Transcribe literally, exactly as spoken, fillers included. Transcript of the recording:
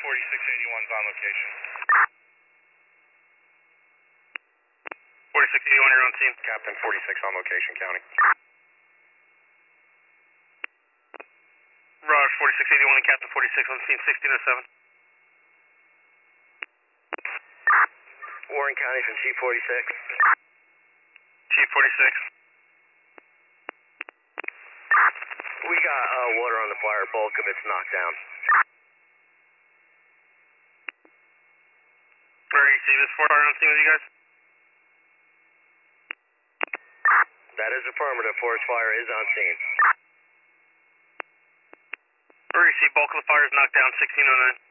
forty-six eighty-one's on location. forty-six eighty-one, you're on scene. Captain forty-six on location, county. Raj, forty-six eighty-one and Captain forty-six on scene, sixteen oh seven. Warren County from Chief forty-six. Chief forty-six. We got uh, water on the fire, bulk of it's knocked down. Where you see this fire on scene with you guys? That is affirmative. Forest fire is on scene. Where you see bulk of the fire is knocked down, sixteen oh nine.